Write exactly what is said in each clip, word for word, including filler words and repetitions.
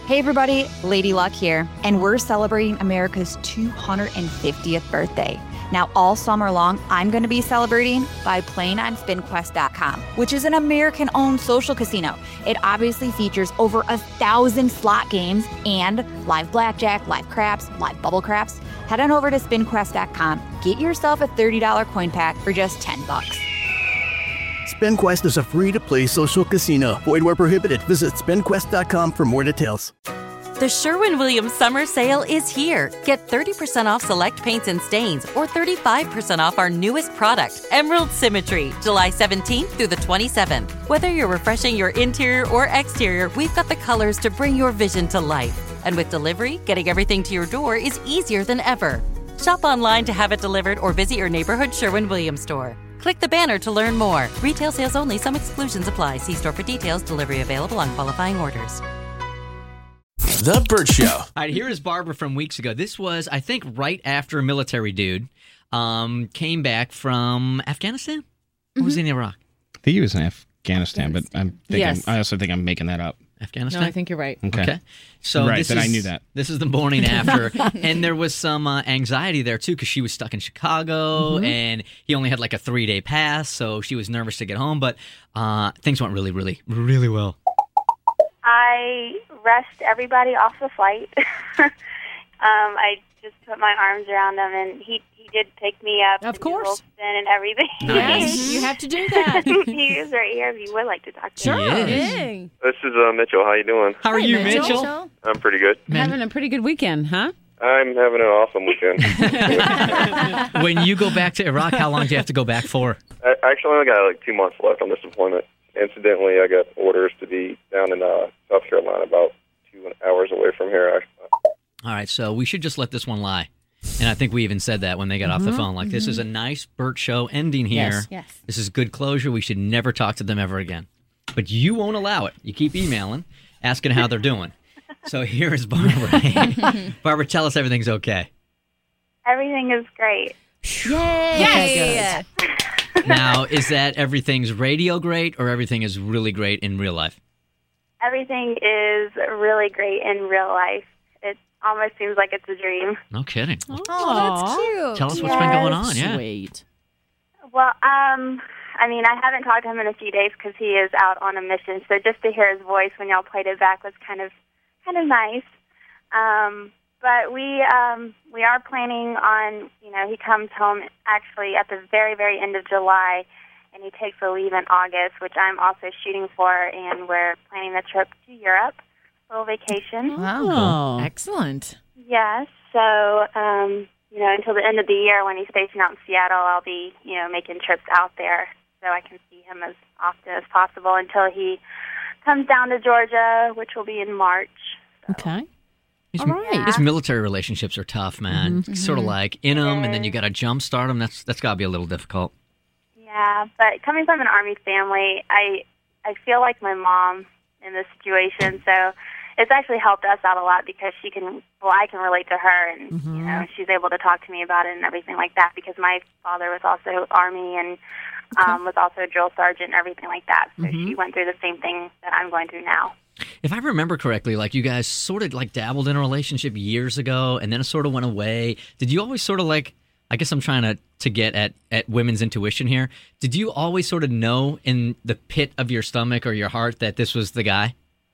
Hey everybody, Lady Luck here, and we're celebrating America's two hundred fiftieth birthday. Now all summer long, I'm going to be celebrating by playing on spin quest dot com, which is an American-owned social casino. It obviously features over a thousand slot games and live blackjack, live craps, live bubble craps. Head on over to spin quest dot com, get yourself a thirty dollars coin pack for just ten bucks. SpinQuest is a free-to-play social casino. Void where prohibited. Visit spin quest dot com for more details. The Sherwin-Williams Summer Sale is here. Get thirty percent off select paints and stains or thirty-five percent off our newest product, Emerald Symmetry, July seventeenth through the twenty-seventh. Whether you're refreshing your interior or exterior, we've got the colors to bring your vision to life. And with delivery, getting everything to your door is easier than ever. Shop online to have it delivered or visit your neighborhood Sherwin-Williams store. Click the banner to learn more. Retail sales only. Some exclusions apply. See store for details. Delivery available on qualifying orders. The Burt Show. All right, here is Barbara from weeks ago. This was, I think, right after a military dude um, came back from Afghanistan? Or was he in Iraq? I think he was in Afghanistan, but I'm thinking, Yes. I also think I'm making that up. Afghanistan? No, I think you're right. Okay. Okay. So Right, this then is, I knew that. This is the morning after. And there was some uh, anxiety there, too, because she was stuck in Chicago, Mm-hmm. and he only had like a three-day pass, so she was nervous to get home. But uh, things went really, really, really well. I rushed everybody off the flight. um, I just put my arms around him, and he he did pick me up. Of and course. do a spin and everything. Yes, you have to do that. He is right here if you would like to talk to Sure. him. Yes. Yay. This is uh, Mitchell. How you doing? How are Hey, you, Mitchell. Mitchell? I'm pretty good. Having a pretty good weekend, huh? I'm having an awesome weekend. When you go back to Iraq, how long do you have to go back for? I actually only got like two months left on this deployment. Incidentally, I got orders to be down in uh, South Carolina, about two hours away from here. Actually. All right, so we should just let this one lie. And I think we even said that when they got off the phone. Like, this is a nice Burt Show ending here. Yes, yes. This is good closure. We should never talk to them ever again. But you won't allow it. You keep emailing, asking how they're doing. So here is Barbara. Barbara, tell us everything's okay. Everything is great. Yay! Yay! Now, is that everything's radio great or everything is really great in real life? Everything is really great in real life. It almost seems like it's a dream. No kidding. Oh, that's cute. Tell us what's been going on. Yeah. Sweet. Well, um, I mean, I haven't talked to him in a few days because he is out on a mission. So just to hear his voice when y'all played it back was kind of, kind of nice. Um, but we, um, we are planning on, you know, he comes home actually at the very, very end of July, and he takes a leave in August, which I'm also shooting for, and we're planning a trip to Europe, a little vacation. Wow. Excellent. Yes. So, um, you know, until the end of the year when he's stationed out in Seattle, I'll be, you know, making trips out there so I can see him as often as possible until he comes down to Georgia, which will be in March. So. Okay. These, All right. these military relationships are tough, man. Mm-hmm. Sort of like in them, and then you got to jumpstart them. That's that's got to be a little difficult. Yeah, but coming from an Army family, I I feel like my mom in this situation, so it's actually helped us out a lot because she can, well, I can relate to her, and Mm-hmm. you know, she's able to talk to me about it and everything like that because my father was also Army and um, was also a drill sergeant and everything like that. So Mm-hmm. she went through the same thing that I'm going through now. If I remember correctly, like you guys sort of like dabbled in a relationship years ago, and then it sort of went away. Did you always sort of like? I guess I'm trying to, to get at, at women's intuition here. Did you always sort of know in the pit of your stomach or your heart that this was the guy?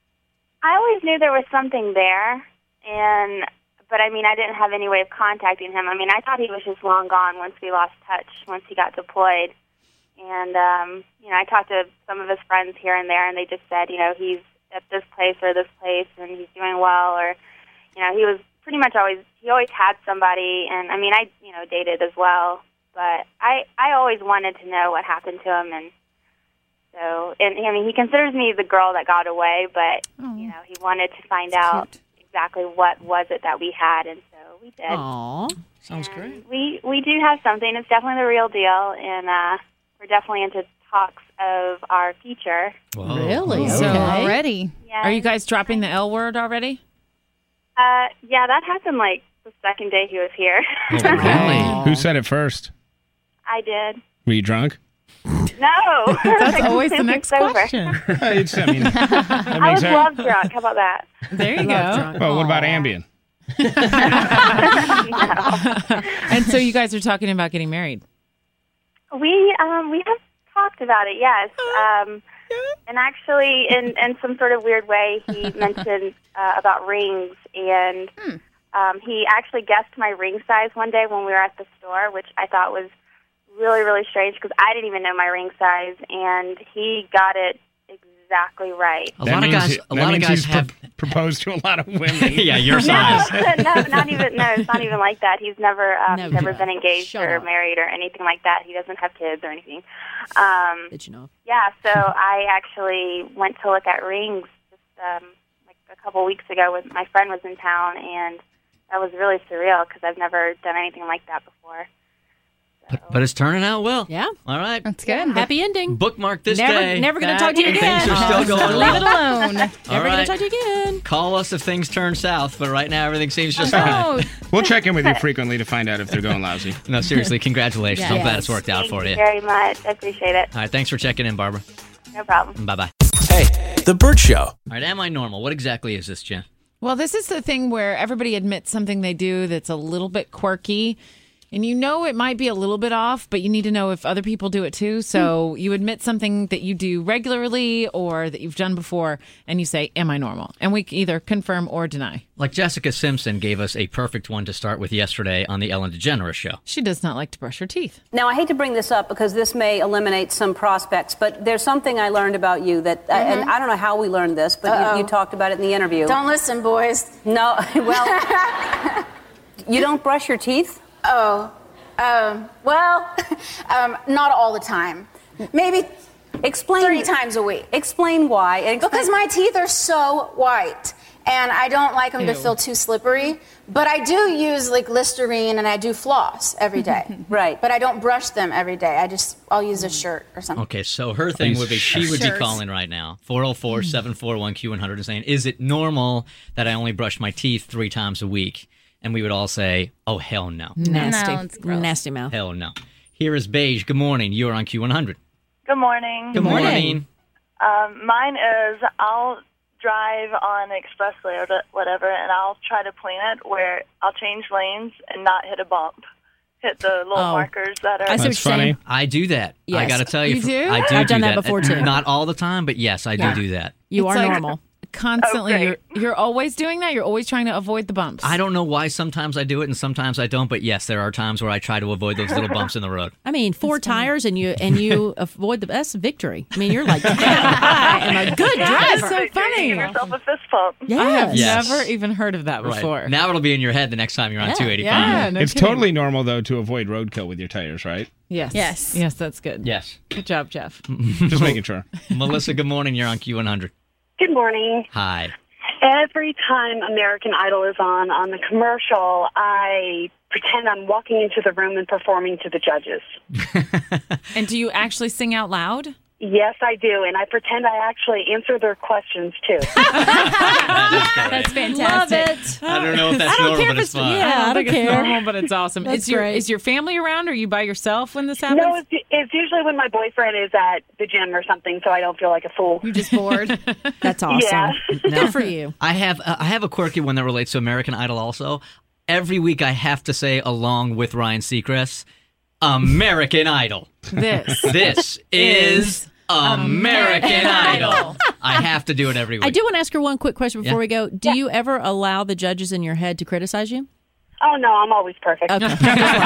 I always knew there was something there, and but I mean, I didn't have any way of contacting him. I mean, I thought he was just long gone once we lost touch, once he got deployed. And um, you know, I talked to some of his friends here and there, and they just said, you know, he's at this place or this place, and he's doing well, or you know, he was pretty much always he always had somebody. And I mean, I you know dated as well, but I I always wanted to know what happened to him, and so and I mean, he considers me the girl that got away, but Oh. you know, he wanted to find out exactly what was it that we had, and so we did. Aw. Sounds And great. We we do have something. It's definitely the real deal, and uh, we're definitely into talks of our future. Whoa. Really? So Okay. already. Yeah. Are you guys dropping the L word already? Uh, yeah, that happened like the second day he was here. Oh, really? Who said it first? I did. Were you drunk? No. That's always the next Sober. Uh, question. it's, I mean, that I makes was sense. love drunk. How about that? There you go. Well, what about Ambien? And so you guys are talking about getting married. We um we have talked about it, yes. Um, and actually, in in some sort of weird way, he mentioned uh, about rings, and um, he actually guessed my ring size one day when we were at the store, which I thought was really really strange because I didn't even know my ring size, and he got it exactly right. A lot of means guys. he- A that lot of means guys he's have. pro- proposed to a lot of women. Yeah, your No, size. no, not even. No, it's not even like that. He's never, um, No, never yeah. been engaged Shut or up. married or anything like that. He doesn't have kids or anything. Um, Did you know? yeah, so I actually went to look at rings just um, like a couple weeks ago. With my friend was in town, and that was really surreal because I've never done anything like that before. But, but it's turning out well. Yeah. All right. That's good. Happy ending. Bookmark this never, day. never going to talk to you again. Things are still going Leave it well. alone. Never All going to right. talk to you again. Call us if things turn south, but right now everything seems just fine. Oh, We'll check in with you frequently to find out if they're going lousy. No, seriously, congratulations. I'm Yes. glad it's worked out Thank for you you. very much. I appreciate it. All right, thanks for checking in, Barbara. No problem. Bye bye. Hey, The Burt Show. All right, am I normal? What exactly is this, Jen? Well, this is the thing where everybody admits something they do that's a little bit quirky. And you know it might be a little bit off, but you need to know if other people do it too. So you admit something that you do regularly or that you've done before, and you say, am I normal? And we can either confirm or deny. Like Jessica Simpson gave us a perfect one to start with yesterday on the Ellen DeGeneres show. She does not like to brush her teeth. Now, I hate to bring this up because this may eliminate some prospects, but there's something I learned about you that, and I don't know how we learned this, but you, you talked about it in the interview. Don't listen, boys. No, well, you don't brush your teeth? Oh, um, well, um, not all the time. Maybe Explain. three times a week. Explain why. And explain- Because my teeth are so white, and I don't like them to Ew. feel too slippery. But I do use like Listerine, and I do floss every day. Right. But I don't brush them every day. I just I'll use a shirt or something. Okay, so her thing would be she would be calling right now, four oh four, seven four one, Q one hundred, and saying, is it normal that I only brush my teeth three times a week? And we would all say, oh, hell no. nasty. No, it's gross. Nasty mouth. Hell no. Here is Beige. Good morning. You are on Q one hundred. Good morning. Good morning. Um, mine is I'll drive on the expressway or whatever, and I'll try to plan it where I'll change lanes and not hit a bump. Hit the little Oh. markers that are. I see what That's you're funny. saying. I do that. I Yes. got to tell you. You for- do? I do I've do done that before, too. Not all the time, but yes, I do Yeah. do that. You It's are like- normal. Constantly, Oh, you're great. you're always doing that. You're always trying to avoid the bumps. I don't know why sometimes I do it and sometimes I don't, but yes, there are times where I try to avoid those little bumps in the road. I mean, four tires and you and you avoid the best victory. I mean, you're like, I am a good That's driver. so funny. Give yourself a fist pump. Yes. I have Yes. never even heard of that before. Right. Now it'll be in your head the next time you're on Yeah. two eighty-five. Yeah, no It's kidding. totally normal, though, to avoid roadkill with your tires, right? Yes. Yes. Yes, that's good. Yes. Good job, Jeff. Just making sure. Melissa, good morning. You're on Q one hundred. Good morning. Hi. Every time American Idol is on, on the commercial, I pretend I'm walking into the room and performing to the judges. And do you actually sing out loud? Yes, I do, and I pretend I actually answer their questions, too. That's fantastic. Love it. I don't know if that's I don't normal, care but if it's it's- fun. yeah. I don't think care. it's normal, but it's awesome. That's is your great. is your family around? Or are you by yourself when this happens? No, it's, it's usually when my boyfriend is at the gym or something, so I don't feel like a fool. You're just bored. That's awesome. Yeah. Good for you. I have uh, I have a quirky one that relates to American Idol also. Every week I have to say along with Ryan Seacrest, American Idol. This This is American American Idol. Idol. I have to do it every week. I do want to ask her one quick question before Yeah. we go. Do you ever allow the judges in your head to criticize you? Oh, no, I'm always perfect. Okay.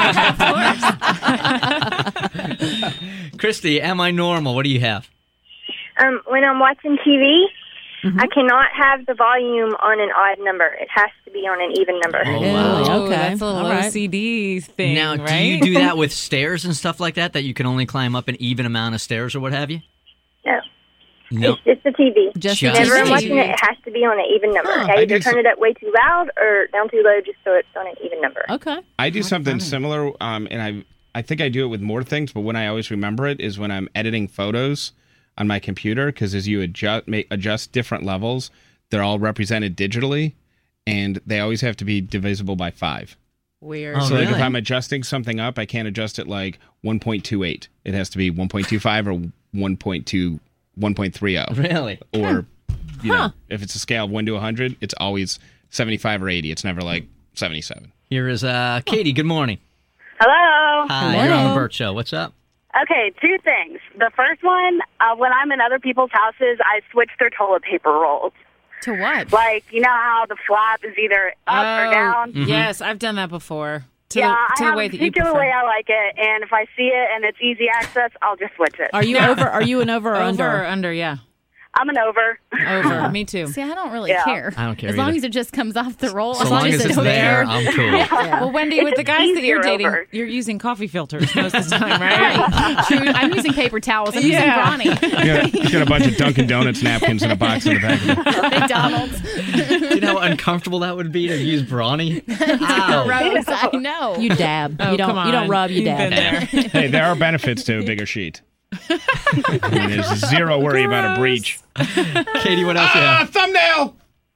Christy, am I normal? What do you have? Um, when I'm watching T V, I cannot have the volume on an odd number. It has to be on an even number. Oh, wow. Oh, Okay. that's a little All right. O C D thing, Now, right? do you do that with stairs and stuff like that, that you can only climb up an even amount of stairs or what have you? No. No. It's just the T V. Just the Whenever T V. I'm watching it, it has to be on an even number. Huh. I I either do turn so- it up way too loud or down too low just so it's on an even number. Okay. I do something similar, um, and I I think I do it with more things, but when I always remember it is when I'm editing photos on my computer, because as you adjust make, adjust different levels, they're all represented digitally, and they always have to be divisible by five. Weird. Oh, so like really? if I'm adjusting something up, I can't adjust it like one point two eight. It has to be one point two five or one point two, one point three zero. Really? Or, you Huh. know, if it's a scale of one to one hundred, it's always seventy-five or eighty. It's never like seventy-seven. Here is uh, Katie. Good morning. Hello. Hi, you're on the Burt Show. What's up? Okay, two things. The first one, uh, when I'm in other people's houses, I switch their toilet paper rolls. To what? Like, you know how the flap is either up or Oh, down? Yes, I've done that before. To yeah, the, to I the have way a that you particular prefer. way I like it, and if I see it and it's easy access, I'll just switch it. Are you over? Are you an over or Over under? or under? Yeah. I'm an over. Over. Me too. See, I don't really Yeah. care. I don't care As long either. as it just comes off the roll. So long as it's there, I'm cool. Well, Wendy, with the guys that you're easier dating, over. you're using coffee filters most of the time, right? True. I'm using paper towels. I'm Yeah. using Bronny. Yeah, he's got a bunch of Dunkin' Donuts napkins in a box in the back of it. McDonald's. Do you know how uncomfortable that would be to use Brawny? Ow. Gross. I know. You dab. Oh, you don't. come You don't on. rub. You You've dab. been there. Hey, there are benefits to a bigger sheet. I mean, there's zero worry about a breach. Katie, what else you Ah, have? thumbnail!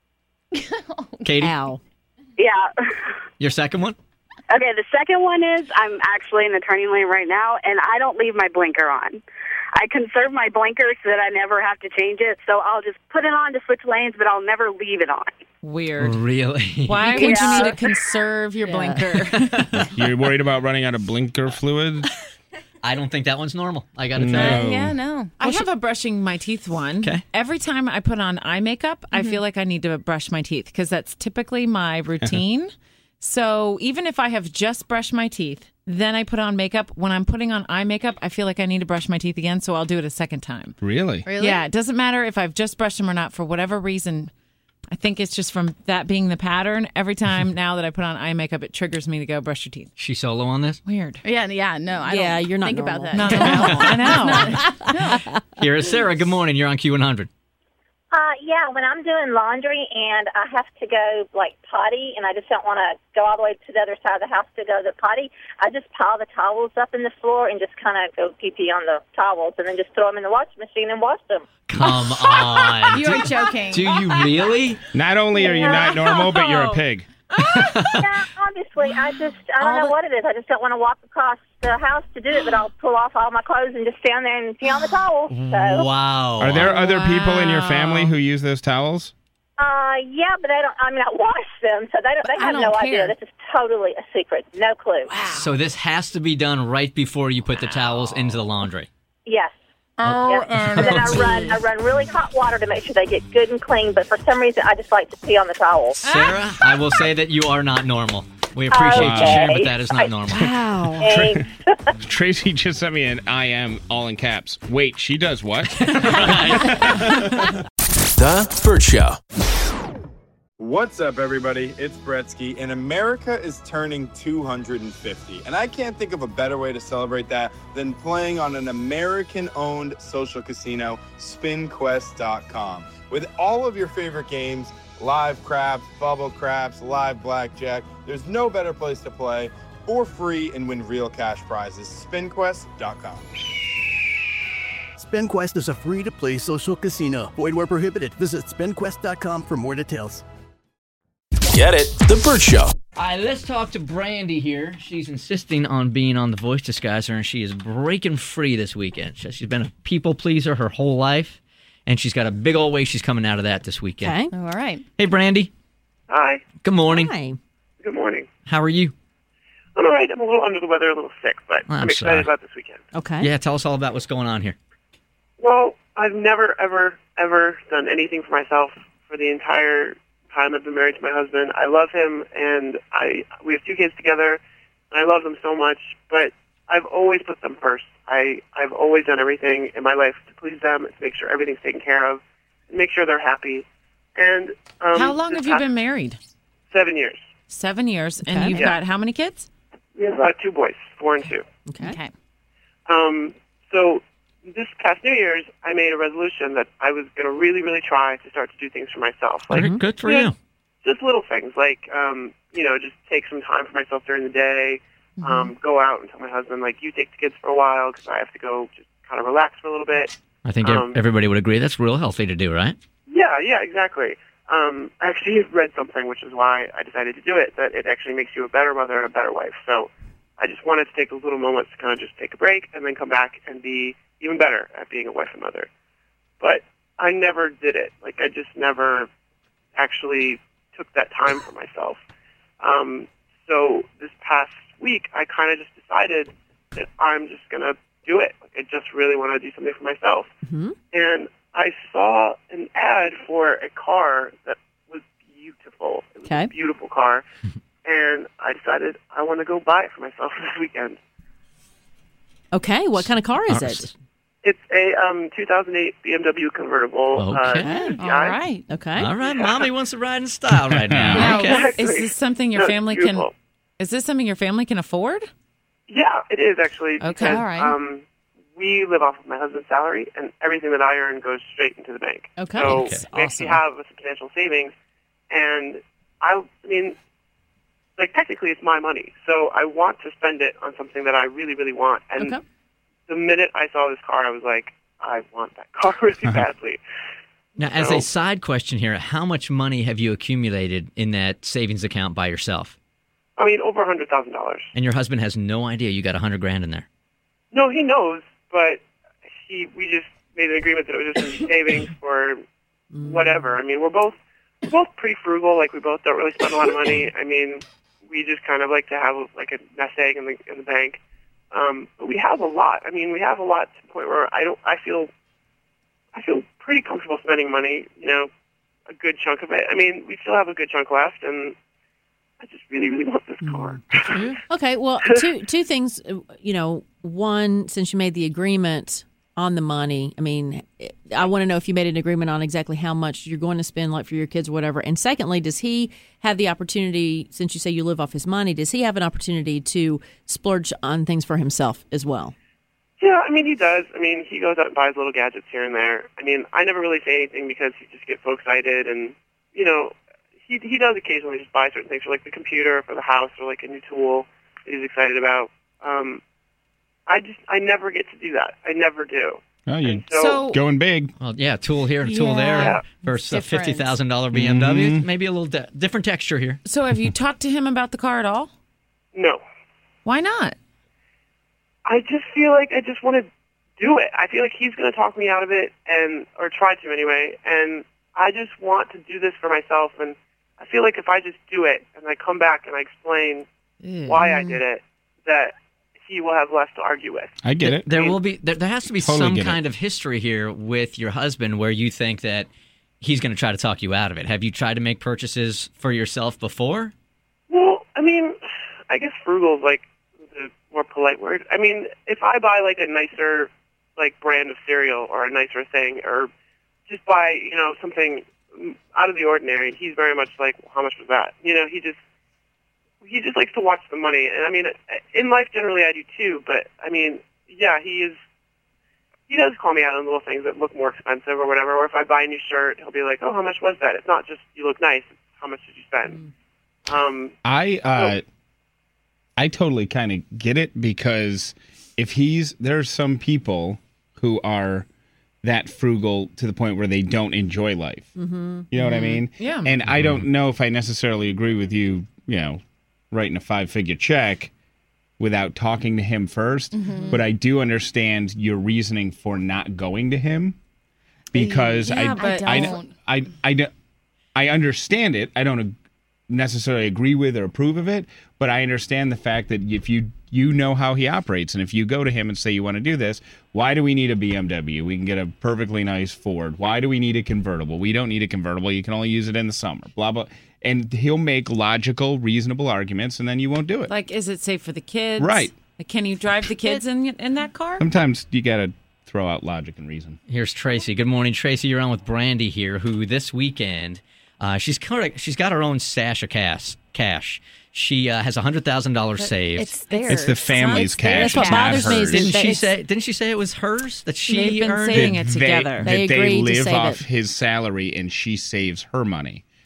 Katie, Ow. Yeah. your second one? Okay, the second one is I'm actually in the turning lane right now, and I don't leave my blinker on. I conserve my blinker so that I never have to change it, so I'll just put it on to switch lanes, but I'll never leave it on. Weird. Really? Why would Yeah. you need to conserve your blinker? You're worried about running out of blinker fluid? I don't think that one's normal. I got to No. tell you. Yeah, no. I have a brushing my teeth one. Okay. Every time I put on eye makeup, I feel like I need to brush my teeth because that's typically my routine. So even if I have just brushed my teeth, then I put on makeup. When I'm putting on eye makeup, I feel like I need to brush my teeth again, so I'll do it a second time. Really? Really? Yeah, it doesn't matter if I've just brushed them or not. For whatever reason, I think it's just from that being the pattern. Every time now that I put on eye makeup, it triggers me to go brush your teeth. She solo on this? Weird. Yeah, yeah, no. I Yeah, don't you're not think normal. about that. Not normal. I know. Here is Sarah. Good morning. You're on Q one hundred. Uh, yeah, when I'm doing laundry and I have to go, like, potty, and I just don't want to go all the way to the other side of the house to go to the potty, I just pile the towels up in the floor and just kind of go pee-pee on the towels and then just throw them in the washing machine and wash them. Come on. You are joking. Do you really? Not only are you not normal, but you're a pig. Yeah, obviously, I just, I don't know what it is. I just don't want to walk across the house to do it, but I'll pull off all my clothes and just stand there and pee on the towels. So, Wow. Are there other people in your family who use those towels? uh, yeah, but I don't, I mean, I wash them, so they don't, they I have don't no care. idea. This is totally a secret. No clue. So this has to be done right before you put the towels into the laundry. Yes. Oh, Yes. And then I run, I run really hot water to make sure they get good and clean. But for some reason, I just like to pee on the towels. Sarah, I will say that you are not normal. We appreciate you sharing, but that is not normal. Wow. Hey. Tracy just sent me an I am all in caps. Wait, she does what? The Burt Show. What's up, everybody? It's Bretsky, and America is turning two hundred fifty. And I can't think of a better way to celebrate that than playing on an American-owned social casino, spin quest dot com. With all of your favorite games, live craps, bubble craps, live blackjack, there's no better place to play for free and win real cash prizes. spin quest dot com. SpinQuest is a free-to-play social casino. Void where prohibited. Visit spin quest dot com for more details. Get it? The Burt Show. All right, let's talk to Brandy here. She's insisting on being on The Voice Disguiser, and she is breaking free this weekend. She's been a people pleaser her whole life, and she's got a big old way she's coming out of that this weekend. Okay. All right. Hey, Brandy. Hi. Good morning. Hi. Good morning. How are you? I'm all right. I'm a little under the weather, a little sick, but I'm I'm, excited sorry. about this weekend. Okay. Yeah, tell us all about what's going on here. Well, I've never, ever, ever done anything for myself for the entire time I've been married to my husband. I love him, and I we have two kids together, and I love them so much, but I've always put them first. I, I've always done everything in my life to please them, to make sure everything's taken care of, and make sure they're happy. And um, How long this have you past- been married? Seven years. Seven years. Okay. And you've Yeah. got how many kids? We have uh, two boys, four and two. Okay. Okay. Um, so this past New Year's, I made a resolution that I was going to really, really try to start to do things for myself. Very good for you. Just little things like, um, you know, just take some time for myself during the day, um, go out and tell my husband, like, you take the kids for a while because I have to go just kind of relax for a little bit. I think ev- Um, everybody would agree that's real healthy to do, right? Yeah, yeah, exactly. Um, I actually read something, which is why I decided to do it, that it actually makes you a better mother and a better wife. So I just wanted to take a little moment to kind of just take a break and then come back and be even better at being a wife and mother. But I never did it. Like, I just never actually took that time for myself. Um, so this past week, I kind of just decided that I'm just going to do it. Like, I just really want to do something for myself. Mm-hmm. And I saw an ad for a car that was beautiful. It was Okay. a beautiful car. And I decided I want to go buy it for myself this weekend. Okay, what kind of car is it? It's a um, two thousand eight B M W convertible. Okay. Uh, All right. Okay. All right, mommy wants to ride in style right now. Now, Okay. is this something your No, family beautiful. can? Is this something your family can afford? Yeah, it is actually. Okay. Because, All right. Um, we live off of my husband's salary, and everything that I earn goes straight into the bank. Okay. So Okay. we actually Awesome. have a substantial savings, and I, I mean, like technically it's my money, so I want to spend it on something that I really, really want. And Okay. the minute I saw this car, I was like, I want that car really badly. Now, as So- a side question here, how much money have you accumulated in that savings account by yourself? I mean, over a hundred thousand dollars. And your husband has no idea you got a hundred grand in there. No, he knows, but he we just made an agreement that it was just in savings for whatever. I mean, we're both we're both pretty frugal. Like, we both don't really spend a lot of money. I mean, we just kind of like to have like a nest egg in the in the bank. Um, but we have a lot. I mean, we have a lot to the point where I don't. I feel I feel pretty comfortable spending money. You know, a good chunk of it. I mean, we still have a good chunk left, and I just really, really want this car. Okay, well, two two things. uh, You know, one, since you made the agreement on the money, I mean, I want to know if you made an agreement on exactly how much you're going to spend, like for your kids or whatever. And secondly, does he have the opportunity, since you say you live off his money, does he have an opportunity to splurge on things for himself as well? Yeah, I mean, he does. I mean, he goes out and buys little gadgets here and there. I mean, I never really say anything because he just gets so excited, and you know, he he does occasionally just buy certain things for like the computer, for the house, or like a new tool that he's excited about. Um, I just I never get to do that. I never do. Oh, you're So- going big. Well, yeah, tool here, tool Yeah. there Yeah. versus a Different. fifty thousand dollars B M W. Mhm. Maybe a little di- different texture here. So, have you talked to him about the car at all? No, Why not? I just feel like I just want to do it. I feel like he's going to talk me out of it, and or try to anyway. And I just want to do this for myself. And I feel like if I just do it and I come back and I explain why I did it, that he will have less to argue with. I get it. There will be there, there has to be Totally some get it. kind of history here with your husband where you think that he's going to try to talk you out of it. Have you tried to make purchases for yourself before? Well, I mean, I guess frugal is like the more polite word. I mean, if I buy like a nicer like brand of cereal or a nicer thing, or just buy, you know, something out of the ordinary, he's very much like, well, how much was that? You know, he just he just likes to watch the money. And I mean, in life generally I do too, but I mean, yeah, he is he does call me out on little things that look more expensive or whatever. Or if I buy a new shirt, he'll be like, oh, how much was that? It's not just you look nice, it's how much did you spend? Um, I uh, I totally kind of get it, because if he's there's some people who are that frugal to the point where they don't enjoy life. Mm-hmm. You know what I mean? Yeah. And I don't know if I necessarily agree with you, you know, writing a five-figure check without talking to him first, Mhm. but I do understand your reasoning for not going to him, because Yeah, I, but- I, I I, don't. I, I, I understand it. I don't ag- necessarily agree with or approve of it, but I understand the fact that if you you know how he operates, and if you go to him and say you want to do this, why do we need a B M W? We can get a perfectly nice Ford. Why do we need a convertible? We don't need a convertible. You can only use it in the summer. Blah blah. And he'll make logical, reasonable arguments, and then you won't do it. Like, is it safe for the kids? Right. Like, can you drive the kids in in that car? Sometimes you got to throw out logic and reason. Here's Tracy. Good morning, Tracy. You're on with Brandy here, who this weekend, uh, she's correct, she's got her own stash of cash. Cash. She uh, has a hundred thousand dollars saved. It's theirs. It's the family's It's cash. That's what It's not bothers me is hers. that Didn't she it's- say? Didn't she say it was hers that she They've been earned? saving that it together. They, They that they agreed to live save off it. his salary, and she saves her money.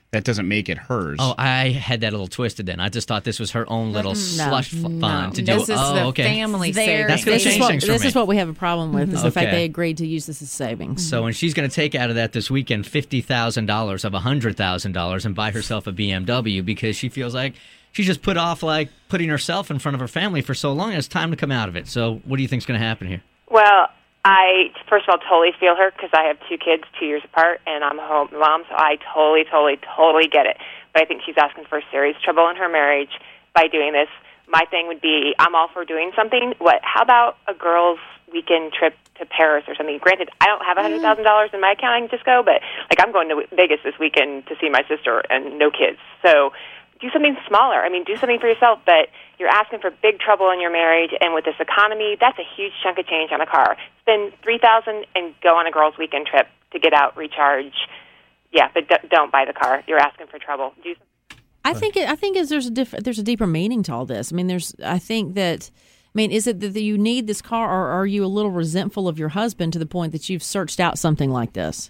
that doesn't make it hers. Oh, I had that a little twisted then. I just thought this was her own little Mm-mm. slush No. f- fund No. to do. This is oh, the okay. family savings. That's going to This is change what, things for this me. is what we have a problem with, is the fact Okay. they agreed to use this as savings. So, and she's going to take out of that this weekend fifty thousand dollars of one hundred thousand dollars and buy herself a B M W because she feels like she's just put off like putting herself in front of her family for so long. And it's time to come out of it. So, what do you think's going to happen here? Well, I, first of all, totally feel her because I have two kids two years apart, and I'm a home mom, so I totally, totally, totally get it. But I think she's asking for serious trouble in her marriage by doing this. My thing would be, I'm all for doing something. What? How about a girls' weekend trip to Paris or something? Granted, I don't have one hundred thousand dollars in my account I can just go, but like I'm going to Vegas this weekend to see my sister and no kids. So do something smaller. I mean, do something for yourself, but you're asking for big trouble in your marriage, and with this economy, that's a huge chunk of change on a car. Spend three thousand dollars and go on a girls' weekend trip to get out, recharge. Yeah, but d- don't buy the car. You're asking for trouble. Do something. I think it, I think is there's a diff, there's a deeper meaning to all this. I mean, there's I think that I mean, is it that you need this car, or are you a little resentful of your husband to the point that you've searched out something like this?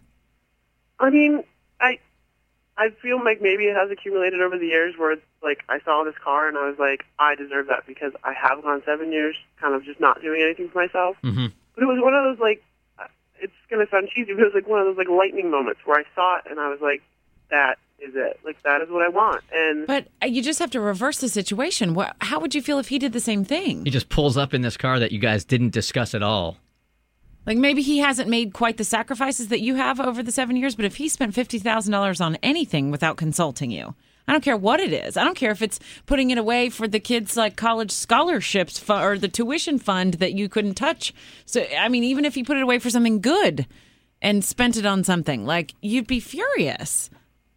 I mean, I I feel like maybe it has accumulated over the years where it's like I saw this car and I was like, I deserve that because I have gone seven years kind of just not doing anything for myself. Mm-hmm. But it was one of those like, it's going to sound cheesy, but it was like one of those like lightning moments where I saw it and I was like, that is it. Like, that is what I want. And But you just have to reverse the situation. What, how would you feel if he did the same thing? He just pulls up in this car that you guys didn't discuss at all. Like maybe he hasn't made quite the sacrifices that you have over the seven years, but if he spent fifty thousand dollars on anything without consulting you, I don't care what it is. I don't care if it's putting it away for the kids' like college scholarships fu- or the tuition fund that you couldn't touch. So, I mean, even if he put it away for something good and spent it on something, like you'd be furious.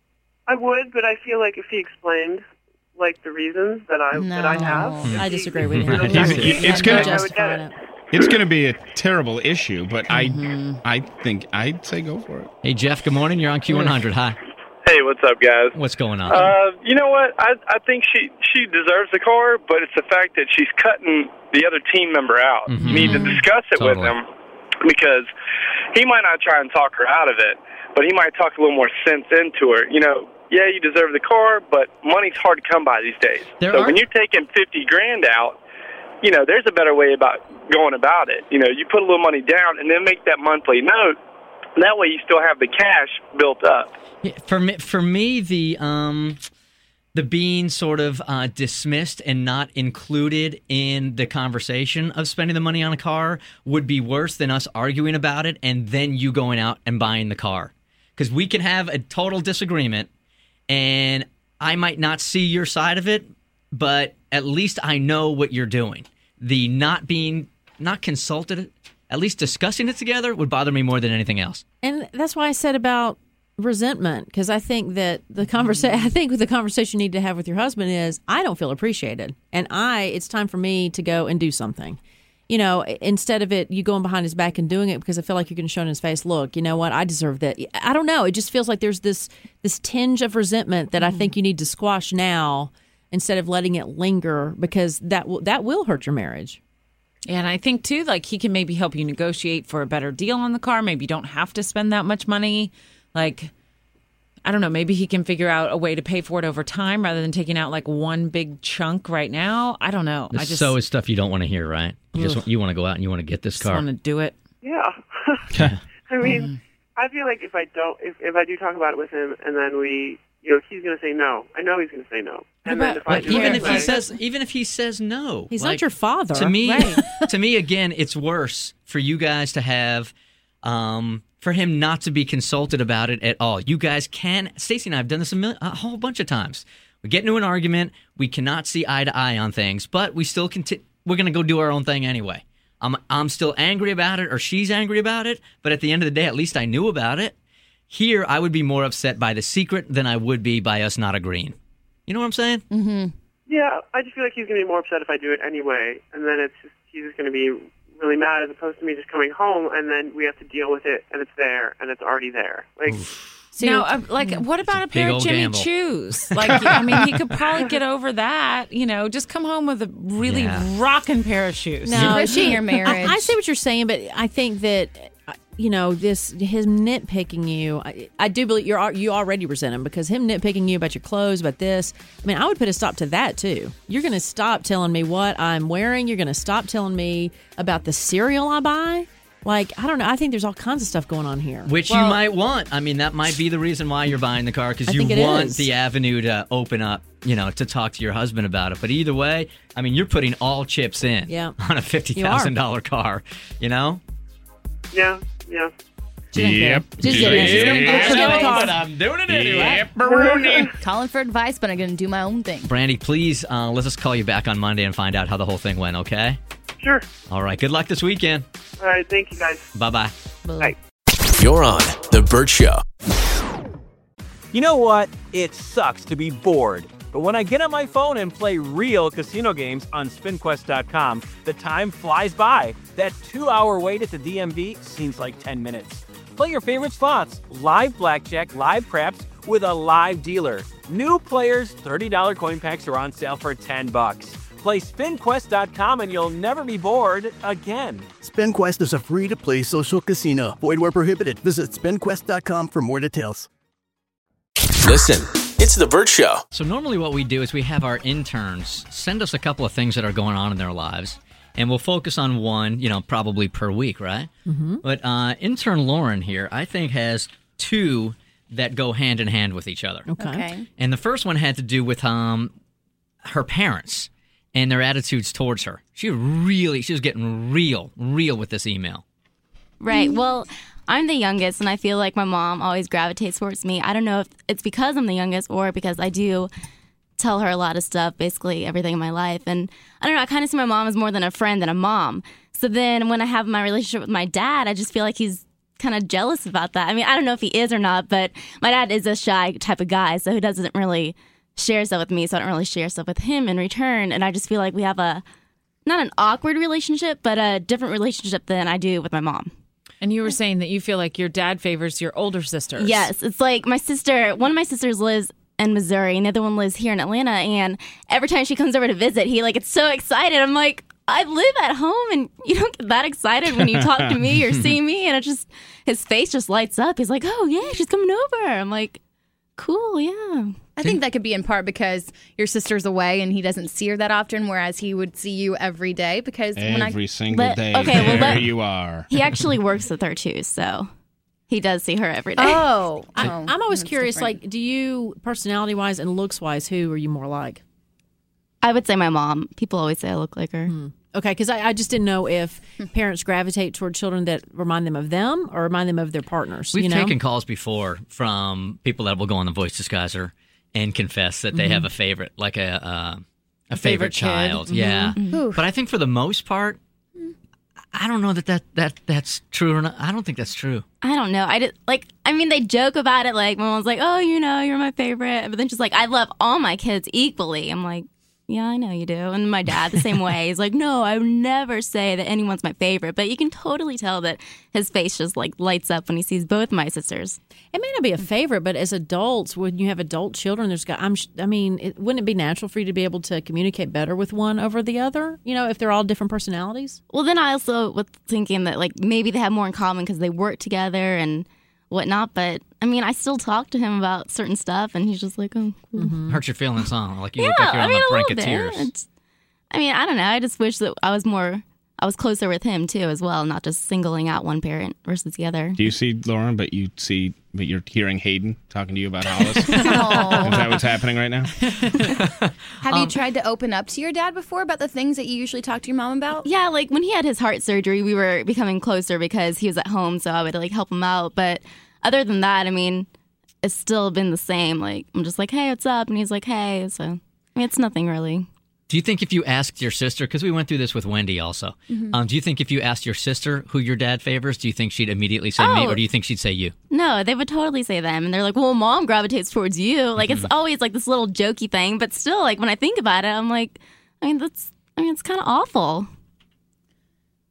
I would, but I feel like if he explained like the reasons that I that I have, I if he- disagree with you. He's- it's gonna I would get it. it's gonna be a terrible issue, but Mm-hmm. I I think I'd say go for it. Hey, Jeff, good morning. You're on Q one hundred. Hi. Hey, what's up, guys? What's going on? Uh, you know what? I I think she she deserves the car, but it's the fact that she's cutting the other team member out. Mhm. You need to discuss it Totally. with him because he might not try and talk her out of it, but he might talk a little more sense into her. You know, yeah, you deserve the car, but money's hard to come by these days. There so are- when you're taking fifty grand out, you know, there's a better way about going about it. You know, you put a little money down and then make that monthly note. And that way you still have the cash built up. Yeah, for me, for me, the um, the being sort of uh, dismissed and not included in the conversation of spending the money on a car would be worse than us arguing about it and then you going out and buying the car. Because we can have a total disagreement, and I might not see your side of it, but at least I know what you're doing. The not being not consulted, at least discussing it together, would bother me more than anything else. And that's why I said about resentment, because I think that the conversation, I think the conversation you need to have with your husband is, I don't feel appreciated, and I, it's time for me to go and do something. You know, instead of it, you going behind his back and doing it because I feel like you're going to show in his face, look, you know what, I deserve that. I don't know. It just feels like there's this this tinge of resentment that I think you need to squash now instead of letting it linger, because that will, that will hurt your marriage. And I think, too, like he can maybe help you negotiate for a better deal on the car. Maybe you don't have to spend that much money. Like, I don't know, maybe he can figure out a way to pay for it over time rather than taking out like one big chunk right now. I don't know. This I just so is stuff you don't want to hear, right? You just Ugh. you want to go out and you want to get this just car. want to do it. Yeah. I mean, I feel like if I don't, if, if I do talk about it with him, and then we, you know, he's going to say no. I know he's going to say no. And then if I But do even it, if he I- says even if he says no, He's like, not your father. To me, Right. to me again, it's worse for you guys to have, um, for him not to be consulted about it at all. You guys can. Stacey and I have done this a, mil- a whole bunch of times. We get into an argument, we cannot see eye to eye on things, but we still conti- We're going to go do our own thing anyway. I'm I'm still angry about it, or she's angry about it, but at the end of the day, at least I knew about it. Here, I would be more upset by the secret than I would be by us not agreeing. You know what I'm saying? Mm-hmm. Yeah, I just feel like he's going to be more upset if I do it anyway, and then it's just, he's just going to be really mad as opposed to me just coming home, and then we have to deal with it, and it's there, and it's already there. Like, now, uh, like, what about a Big pair of old Jimmy gamble. Choos? Like, I mean, he could probably get over that. You know, just come home with a really Yeah. rocking pair of shoes. No, Risking she- your marriage. I, I see what you're saying, but I think that uh, you know, this him nitpicking you. I, I do believe you're you already resent him because him nitpicking you about your clothes, about this. I mean, I would put a stop to that too. You're going to stop telling me what I'm wearing. You're going to stop telling me about the cereal I buy. Like, I don't know. I think there's all kinds of stuff going on here. Which well, you might want. I mean, that might be the reason why you're buying the car, because you want is. the avenue to open up, you know, to talk to your husband about it. But either way, I mean, you're putting all chips in yeah. on a fifty thousand dollars car, you know? Yeah, yeah. Yep. Just yep. kidding. Yep. Yep. But I'm doing it anyway. Yep. Calling for advice, but I'm going to do my own thing. Brandy, please uh, let us call you back on Monday and find out how the whole thing went, okay? Sure. All right. Good luck this weekend. All right. Thank you, guys. Bye-bye. Bye. You're on The Bert Show. You know what? It sucks to be bored. But when I get on my phone and play real casino games on spin quest dot com, the time flies by. That two-hour wait at the D M V seems like ten minutes. Play your favorite slots, live blackjack, live craps, with a live dealer. New players, thirty dollars coin packs are on sale for ten bucks. Play spin quest dot com and you'll never be bored again. SpinQuest is a free-to-play social casino. Void where prohibited. Visit spin quest dot com for more details. Listen, it's The Bert Show. So normally what we do is we have our interns send us a couple of things that are going on in their lives, and we'll focus on one, you know, probably per week, right? Mm-hmm. But uh, intern Lauren here, I think, has two that go hand in hand with each other. Okay. Okay. And the first one had to do with um, her parents and their attitudes towards her. She really, she was getting real, real with this email. Right. Well, I'm the youngest, and I feel like my mom always gravitates towards me. I don't know if it's because I'm the youngest or because I do tell her a lot of stuff, basically everything in my life. And I don't know, I kind of see my mom as more than a friend than a mom. So then when I have my relationship with my dad, I just feel like he's kind of jealous about that. I mean, I don't know if he is or not, but my dad is a shy type of guy, so he doesn't really share stuff with me, so I don't really share stuff with him in return. And I just feel like we have a, not an awkward relationship, but a different relationship than I do with my mom. And you were saying that you feel like your dad favors your older sisters. Yes. It's like my sister, one of my sisters lives in Missouri, and the other one lives here in Atlanta. And every time she comes over to visit, he like gets so excited. I'm like, I live at home, and you don't get that excited when you talk to me or see me. And it just, his face just lights up. He's like, oh, yeah, she's coming over. I'm like, cool, yeah. I think that could be in part because your sister's away and he doesn't see her that often, whereas he would see you every day. Because when I, every single but, day, okay, well, there let, you are. He actually works with her too, so he does see her every day. Oh, I, oh I'm always that's curious. different. Like, do you personality-wise and looks-wise, who are you more like? I would say my mom. People always say I look like her. Hmm. Okay, because I, I just didn't know if parents gravitate toward children that remind them of them or remind them of their partners. We've you know? taken calls before from people that will go on the Voice Disguiser and confess that they Mhm. have a favorite, like a uh, a, A favorite, favorite kid. child. Mhm. Yeah, Mhm. but I think for the most part, I don't know that, that that that's true or not. I don't think that's true. I don't know. I did, like. I mean, they joke about it. Like, my mom's like, "Oh, you know, you're my favorite," but then she's like, "I love all my kids equally." I'm like, "Yeah, I know you do." And my dad, the same way. He's like, "No, I would never say that anyone's my favorite," but you can totally tell that his face just like lights up when he sees both my sisters. It may not be a favorite, but as adults, when you have adult children, there's got. I'm. I mean, it, wouldn't it be natural for you to be able to communicate better with one over the other? You know, if they're all different personalities. Well, then I also was thinking that like maybe they have more in common because they work together and whatnot. But I mean, I still talk to him about certain stuff, and he's just like, "Oh, cool." Mm-hmm. Hurt your feelings, huh? Like you yeah, look like you're I on mean, the a brink little of bit. tears. It's, I mean, I don't know. I just wish that I was more. I was closer with him too, as well, not just singling out one parent versus the other. Do you see Lauren? But you see, but you're hearing Hayden talking to you about Hollis. Is that what's happening right now? Have you tried to open up to your dad before about the things that you usually talk to your mom about? Yeah, like when he had his heart surgery, we were becoming closer because he was at home, so I would like help him out. But other than that, I mean, it's still been the same. Like I'm just like, "Hey, what's up?" And he's like, "Hey." So I mean, it's nothing really. Do you think if you asked your sister, because we went through this with Wendy also, Mhm. um, do you think if you asked your sister who your dad favors, do you think she'd immediately say me, Oh. or do you think she'd say you? No, they would totally say them. And they're like, well, mom gravitates towards you. Like, Mm-hmm. it's always like this little jokey thing. But still, like, when I think about it, I'm like, I mean, that's, I mean, it's kind of awful.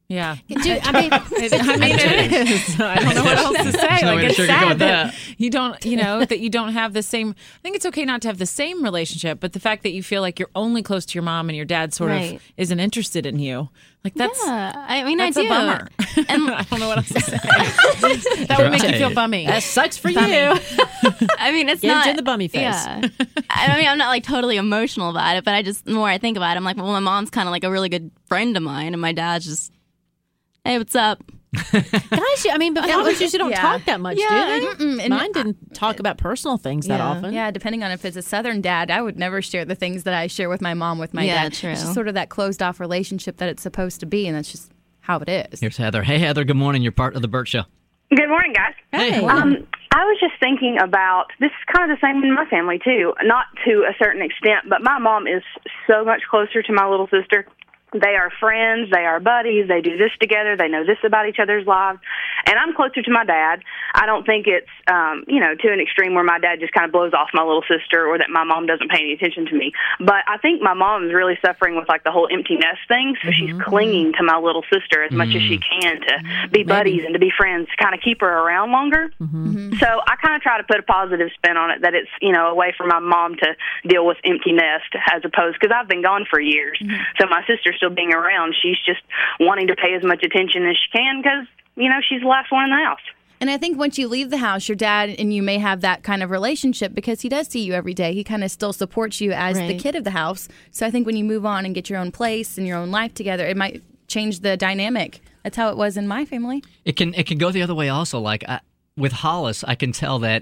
Yeah. Do, I mean, I mean, it is. I don't know what else to say. There's no Like, way to it's sugarcoat sad that. that. you don't, you know, that you don't have the same. I think it's okay not to have the same relationship, but the fact that you feel like you're only close to your mom and your dad sort Right. of isn't interested in you, like that's. Yeah, I mean, that's I a do. bummer. And I don't know what else to say. That would make you feel bummy. That sucks for Bummy. you. I mean, it's Get not into the bummy face. Yeah. I mean, I'm not like totally emotional about it, but I just the more I think about it, I'm like, well, my mom's kind of like a really good friend of mine, and my dad's just, hey, what's up? Guys, I mean, but fathers usually don't Yeah. talk that much, Yeah. do they? Mm-mm. And Mine didn't talk about personal things that yeah. often. Yeah, depending on if it's a Southern dad, I would never share the things that I share with my mom with my Yeah, dad. true. It's just sort of that closed off relationship that it's supposed to be, and that's just how it is. Here's Heather. Hey, Heather. Good morning. You're part of the Burt Show. Good morning, guys. Hey. Um, I was just thinking about this is kind of the same in my family too, not to a certain extent, but my mom is so much closer to my little sister. They are friends, they are buddies, they do this together, they know this about each other's lives. And I'm closer to my dad. I don't think it's, um, you know, to an extreme where my dad just kind of blows off my little sister or that my mom doesn't pay any attention to me. But I think my mom is really suffering with, like, the whole empty nest thing, so mm-hmm. she's clinging to my little sister as mm-hmm. much as she can to be buddies Maybe. and to be friends, to kind of keep her around longer. Mm-hmm. So I kind of try to put a positive spin on it, that it's, you know, a way for my mom to deal with empty nest as opposed, because I've been gone for years. Mm-hmm. So my sister's still being around. She's just wanting to pay as much attention as she can because, you know, she's the last one in the house. And I think once you leave the house, your dad and you may have that kind of relationship because he does see you every day. He kind of still supports you as Right. the kid of the house. So I think when you move on and get your own place and your own life together, it might change the dynamic. That's how it was in my family. It can it can go the other way also. Like I, with Hollis, I can tell that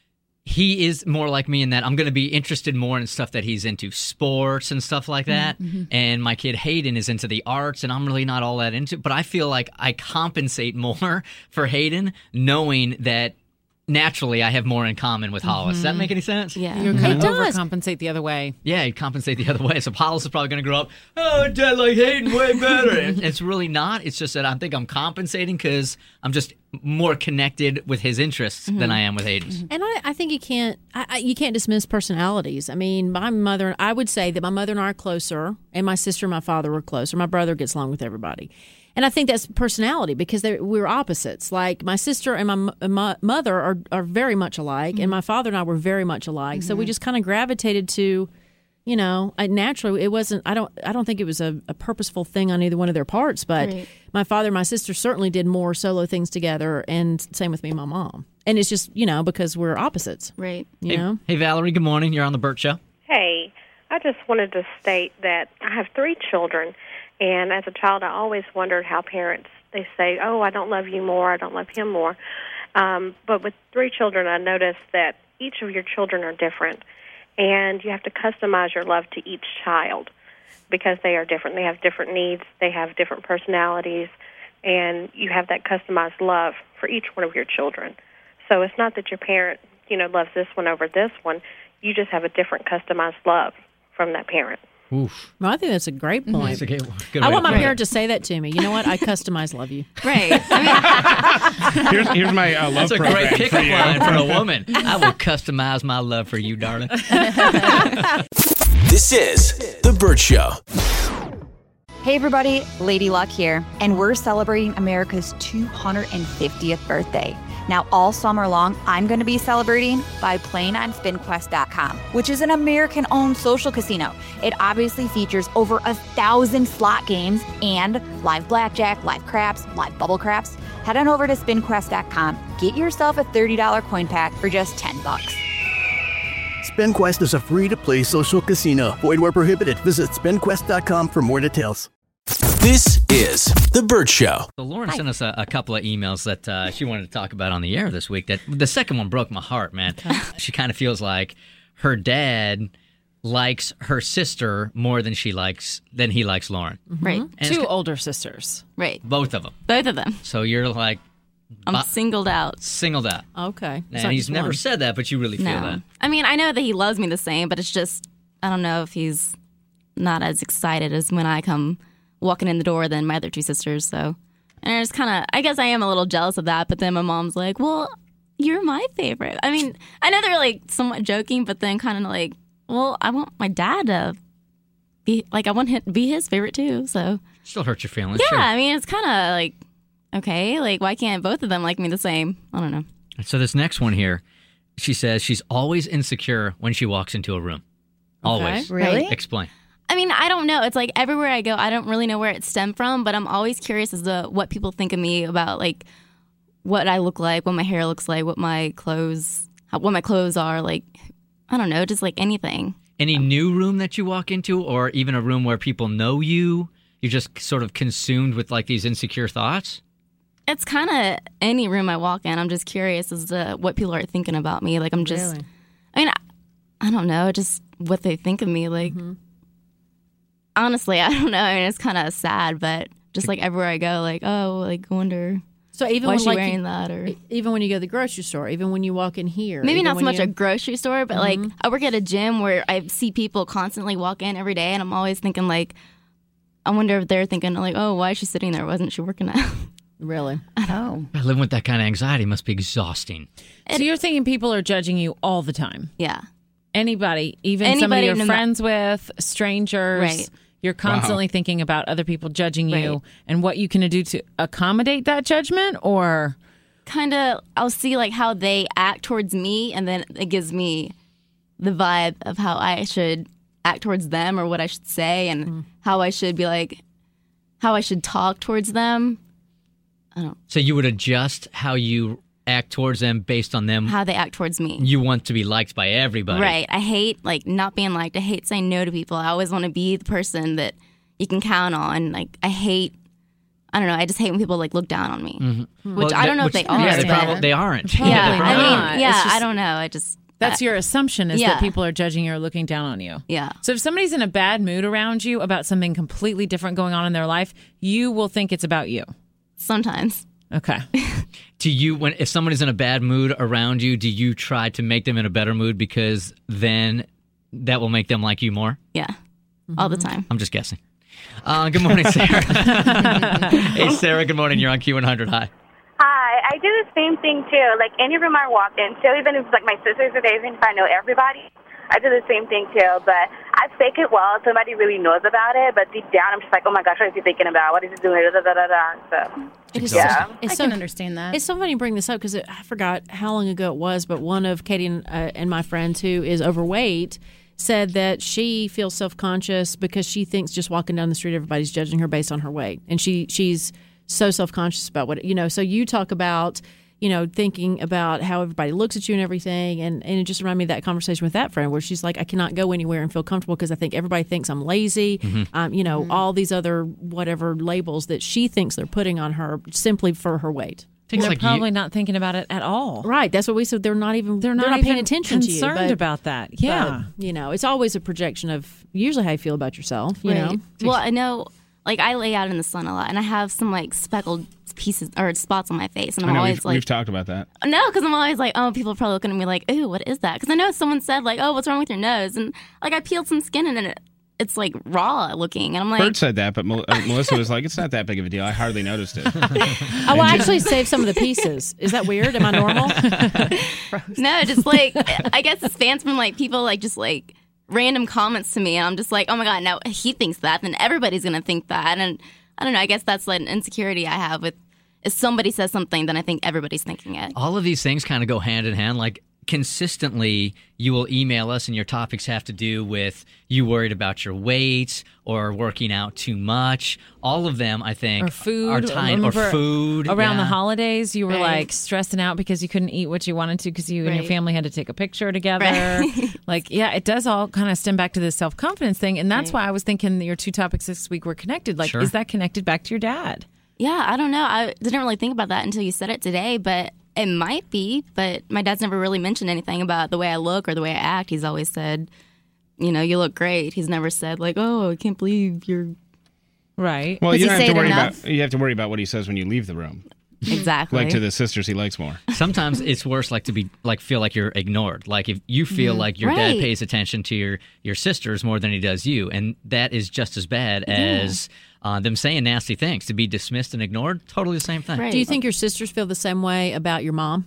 he is more like me in that I'm going to be interested more in stuff that he's into, sports and stuff like that. Mm-hmm. And my kid Hayden is into the arts, and I'm really not all that into. But I feel like I compensate more for Hayden, knowing that naturally I have more in common with Hollis. Does that make any sense? Yeah. You kind It of does. overcompensate the other way. Yeah, he'd compensate the other way. So Hollis is probably going to grow up, oh, Dad like Hayden way better. It's really not. It's just that I think I'm compensating because I'm just more connected with his interests mm-hmm. than I am with Hayden's. And I, I think you can't I, I, you can't dismiss personalities. I mean, my mother, I would say that my mother and I are closer, and my sister and my father were closer. My brother gets along with everybody. And I think that's personality because we're opposites. Like my sister and my, my mother are, are very much alike, mm-hmm. and my father and I were very much alike. Mm-hmm. So we just kind of gravitated to, you know, I, naturally it wasn't. I don't. I don't think it was a, a purposeful thing on either one of their parts. But Right. my father and my sister certainly did more solo things together, and same with me and my mom. And it's just, you know, because we're opposites. Right. You Hey, know. hey, Valerie. Good morning. You're on the Burt Show. Hey, I just wanted to state that I have three children, and as a child, I always wondered how parents, they say, oh, I don't love you more, I don't love him more. Um, but with three children, I noticed that each of your children are different, and you have to customize your love to each child because they are different. They have different needs, they have different personalities, and you have that customized love for each one of your children. So it's not that your parent, you know, loves this one over this one. You just have a different customized love from that parent. Oof. Well, I think that's a great point. That's a good, good I way want to my put parent it. to say that to me. You know what? I customize love you. Right. Here's, here's my uh, love That's a program great for pickup you. line for a woman. I will customize my love for you, darling. This is The Burt Show. Hey everybody, Lady Luck here, and we're celebrating America's two hundred fiftieth birthday. Now, all summer long, I'm going to be celebrating by playing on spin quest dot com, which is an American-owned social casino. It obviously features over a thousand slot games and live blackjack, live craps, live bubble craps. Head on over to spin quest dot com, get yourself a thirty dollars coin pack for just ten bucks. SpinQuest is a free-to-play social casino. Void where prohibited. Visit spin quest dot com for more details. This is The Burt Show. So Lauren sent us a, a couple of emails that uh, she wanted to talk about on the air this week. That the second one broke my heart, man. She kind of feels like her dad likes her sister more than she likes than he likes Lauren. Right. And it's Two ki- older sisters. Right. Both of them. Both of them. So you're like I'm bu- singled out. singled out. Okay. It's And not he's just never one. said that, but you really feel No. that. I mean, I know that he loves me the same, but it's just, I don't know if he's not as excited as when I come walking in the door than my other two sisters. So, and it's kind of, I guess I am a little jealous of that, but then my mom's like, well, you're my favorite. I mean, I know they're like somewhat joking, but then kind of like, well, I want my dad to be, like, I want him to be his favorite too. So, Still hurt your feelings. Yeah, sure. I mean, it's kind of like, okay, like, why can't both of them like me the same? I don't know. So this next one here, she says she's always insecure when she walks into a room. Always. Really? Explain. I mean, I don't know. It's like everywhere I go, I don't really know where it stemmed from, but I'm always curious as to what people think of me about, like, what I look like, what my hair looks like, what my clothes, how, what my clothes are, like, I don't know, just like anything. Any new room that you walk into, or even a room where people know you, you're just sort of consumed with like these insecure thoughts? It's kind of any room I walk in. I'm just curious as to what people are thinking about me. Like, I'm just, Really? I mean, I, I don't know, just what they think of me. Like, Mm-hmm. honestly, I don't know. I mean, it's kind of sad, but just like everywhere I go, like, oh, like, I wonder. So even why when is she like wearing you, that, or even when you go to the grocery store, even when you walk in here, maybe even not so when much you- a grocery store, but Mhm. like I work at a gym where I see people constantly walk in every day, and I'm always thinking like, I wonder if they're thinking like, oh, why is she sitting there? Wasn't she working out? Really? Oh. Living with that kind of anxiety must be exhausting. So you're thinking people are judging you all the time? Yeah. Anybody, even Anybody somebody you're no ma- friends with, strangers. Right. You're constantly Wow. thinking about other people judging you Right. and what you can do to accommodate that judgment, or Kind of, I'll see like how they act towards me, and then it gives me the vibe of how I should act towards them, or what I should say, and how I should be like, how I should talk towards them. I don't So you would adjust how you act towards them based on them. how they act towards me. You want to be liked by everybody. Right. I hate like not being liked. I hate saying no to people. I always want to be the person that you can count on. Like I hate. I don't know. I just hate when people like look down on me, Mhm. which Well, I don't that- know which- if they are. yeah, they but- probably- they aren't. Yeah, Yeah, they're I probably mean, not. yeah, It's just- I don't know. I just that's your assumption is Yeah. that people are judging you or looking down on you. Yeah. So if somebody's in a bad mood around you about something completely different going on in their life, you will think it's about you. Sometimes. Okay. Do you, when if someone is in a bad mood around you, do you try to make them in a better mood because then that will make them like you more? Yeah, all the time. I'm just guessing. Uh, good morning, Sarah. Hey, Sarah. Good morning. You're on Q one hundred. Hi. Hi, I do the same thing too. Like any room I walk into, even if it's like my sisters or they, even if I know everybody, I do the same thing too. But I fake it well. Somebody really knows about it, but deep down, I'm just like, oh my gosh, what is he thinking about? What is he doing? Da, da, da, da. So, It is yeah. It's I so, can understand that. It's so funny you bring this up because I forgot how long ago it was, but one of Katie and, uh, and my friends who is overweight said that she feels self-conscious because she thinks just walking down the street everybody's judging her based on her weight, and she she's so self-conscious about what you know. So you talk about you know thinking about how everybody looks at you and everything, and, and it just reminded me of that conversation with that friend where she's like, I cannot go anywhere and feel comfortable because I think everybody thinks I'm lazy. Mhm. Um, you know all these other whatever labels that she thinks they're putting on her simply for her weight. They're like probably not thinking about it at all. Right. That's what we said. They're not even. They're, They're not paying even attention to you. concerned but- about that. Yeah. but, you know, it's always a projection of usually how you feel about yourself. You know. Well, I know, like, I lay out in the sun a lot, and I have some, like, speckled pieces or spots on my face, and I I'm know always we've, like, we've talked about that. no, because I'm always like, oh, people are probably looking at me like, ooh, what is that? Because I know someone said, like, oh, what's wrong with your nose? And, like, I peeled some skin, and it, it's, like, raw looking, and I'm like, Bert said that, but Mel- uh, Melissa was like, it's not that big of a deal. I hardly noticed it. Oh, I actually saved some of the pieces. Is that weird? Am I normal? no, just, like, I guess it stands from, like, people, like, just, like, random comments to me, and I'm just like, oh, my God, now he thinks that, then everybody's going to think that, and I don't know, I guess that's, like, an insecurity I have with, if somebody says something, then I think everybody's thinking it. All of these things kind of go hand in hand. Like consistently, you will email us, and your topics have to do with you worried about your weight or working out too much. All of them, I think, Or food. are tied. Or Remember food Around the yeah. holidays, you were Right. like stressing out because you couldn't eat what you wanted to because you and your Right. family had to take a picture together. Right. Like, yeah, it does all kind of stem back to this self confidence thing. And that's Right. why I was thinking that your two topics this week were connected. Like, Sure. is that connected back to your dad? Yeah, I don't know. I didn't really think about that until you said it today, but it might be. But my dad's never really mentioned anything about the way I look or the way I act. He's always said, you know, you look great. He's never said, like, oh, I can't believe you're. Right. Well, Does you he don't say have to it worry enough? about you have to worry about what he says when you leave the room. Exactly. Like to the sisters he likes more. Sometimes it's worse, like to be like feel like you're ignored. Like if you feel Mhm. like your dad Right. pays attention to your your sisters more than he does you, and that is just as bad as uh, them saying nasty things. To be dismissed and ignored, totally the same thing. Right. Do you think your sisters feel the same way about your mom?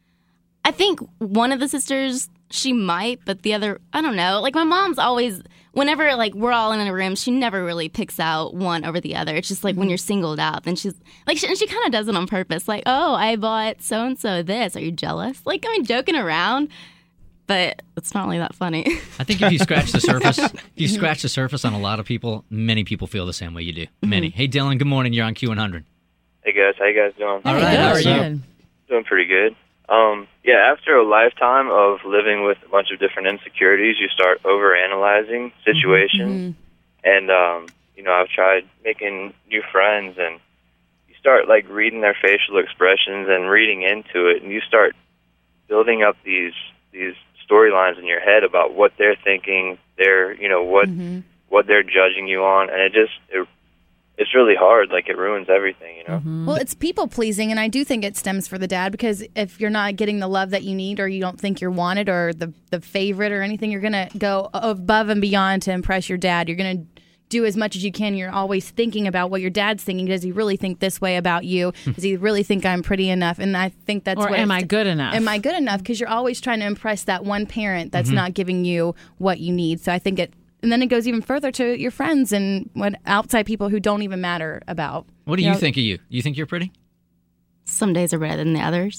I think one of the sisters, she might, but the other, I don't know. Like, my mom's always, whenever like we're all in a room, she never really picks out one over the other. It's just like when you're singled out, then she's like, she, and she kind of does it on purpose. Like, oh, I bought so and so this. Are you jealous? Like, I mean, joking around, but it's not really that funny. I think if you scratch the surface, if you scratch the surface on a lot of people, many people feel the same way you do. Many. Hey, Dylan. Good morning. You're on Q one hundred. Hey guys, how you guys doing? All right. How are you? Doing pretty good. Um, yeah, after a lifetime of living with a bunch of different insecurities, you start overanalyzing situations. Mm-hmm. And, um, you know, I've tried making new friends, and you start, like, reading their facial expressions and reading into it, and you start building up these these storylines in your head about what they're thinking, their, you know, what Mm-hmm. what they're judging you on, and it just... It, It's really hard. Like, it ruins everything, you know? Well, it's people pleasing, and I do think it stems for the dad because if you're not getting the love that you need, or you don't think you're wanted, or the the favorite, or anything, you're gonna go above and beyond to impress your dad. You're gonna do as much as you can. You're always thinking about what your dad's thinking. Does he really think this way about you? Does he really think I'm pretty enough? And I think that's Or what am it's- I good enough? Am I good enough? Because you're always trying to impress that one parent that's Mm-hmm. Mhm. not giving you what you need. So I think it. And then it goes even further to your friends and what outside people who don't even matter about. What do you know, think of you? You think you're pretty? Some days are better than the others.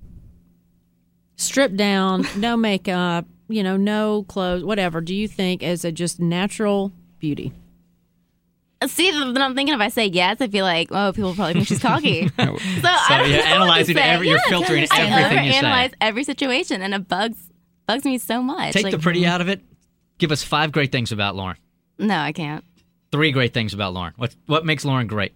Stripped down, no makeup, you know, no clothes, whatever. Do you think as a just natural beauty? See, then I'm thinking if I say yes, I feel like, oh, people probably think she's cocky. so I So don't you're know analyzing what to say. every- you're Yes, filtering I everything you say. overanalyze every situation, and it bugs bugs me so much. Take Like, the pretty out of it. Give us five great things about Lauren. No, I can't. Three great things about Lauren. What what makes Lauren great?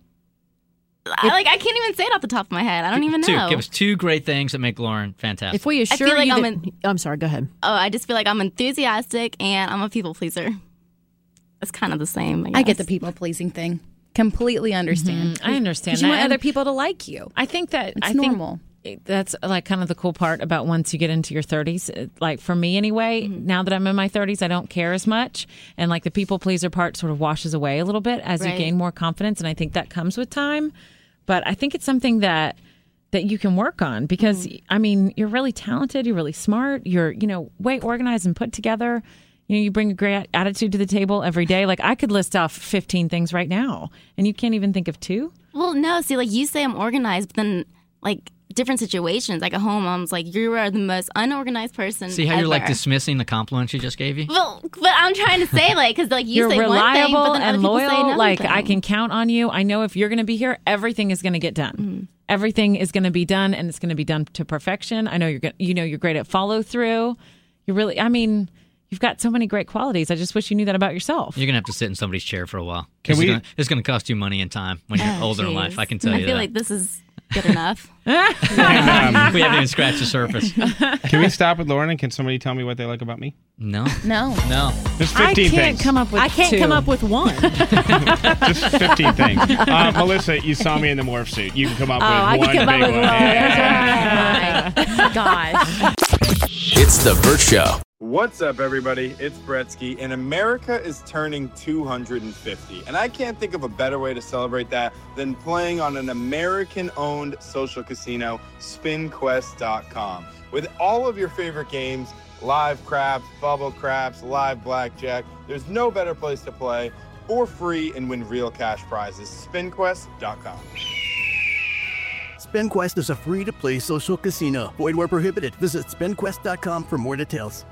I, like I can't even say it off the top of my head. I don't even Two. know. Give us two great things that make Lauren fantastic. If we I assure feel like you I'm that, in- I'm sorry, go ahead. Oh, I just feel like I'm enthusiastic and I'm a people pleaser. It's kind of the same. I, I get guess. the people pleasing thing. Completely understand. I understand 'Cause you that. want And other people to like you. I think that It's I normal. Think that's like kind of the cool part about once you get into your thirties. Like for me anyway, Mm-hmm. now that I'm in my thirties, I don't care as much, and like the people pleaser part sort of washes away a little bit as Right. you gain more confidence, and I think that comes with time. But I think it's something that that you can work on because Mm-hmm. I mean you're really talented, you're really smart, you're you know way organized and put together. You know, you bring a great attitude to the table every day. Like I could list off fifteen things right now, and you can't even think of two. Well, no, see, like you say I'm organized, but then like different situations, like at home, mom's like, you are the most unorganized person. See how you're like ever." dismissing the compliment she just gave you? Well, but I'm trying to say like because like you You're say reliable one thing, but then and other people loyal. say another Like thing. I can count on you. I know if you're going to be here, everything is going to get done. Mm-hmm. Everything is going to be done, and it's going to be done to perfection. I know you're. Go- you know you're great at follow through. You really. I mean, you've got so many great qualities. I just wish you knew that about yourself. You're gonna have to sit in somebody's chair for a while. Can It's we- Gonna, it's gonna cost you money and time when you're Oh, older in jeez. life. I can tell I you feel that. like this is good enough. And, um, we haven't even scratched the surface. Can we stop with Lauren and can somebody tell me what they like about me? No. No. No. Just I fifteen can't things. come up with. I can't two. come up with one. Just fifteen things. Uh, Melissa, you saw me in the morph suit. You can come up Oh, I with can one come up big with one. one. Yeah. Gosh. It's The Burt Show. What's up, everybody? It's Bretsky, and America is turning two hundred fifty. And I can't think of a better way to celebrate that than playing on an American-owned social casino, spin quest dot com. With all of your favorite games, live craps, bubble craps, live blackjack, there's no better place to play for free and win real cash prizes. spin quest dot com. SpinQuest is a free-to-play social casino. Void where prohibited. Visit spin quest dot com for more details.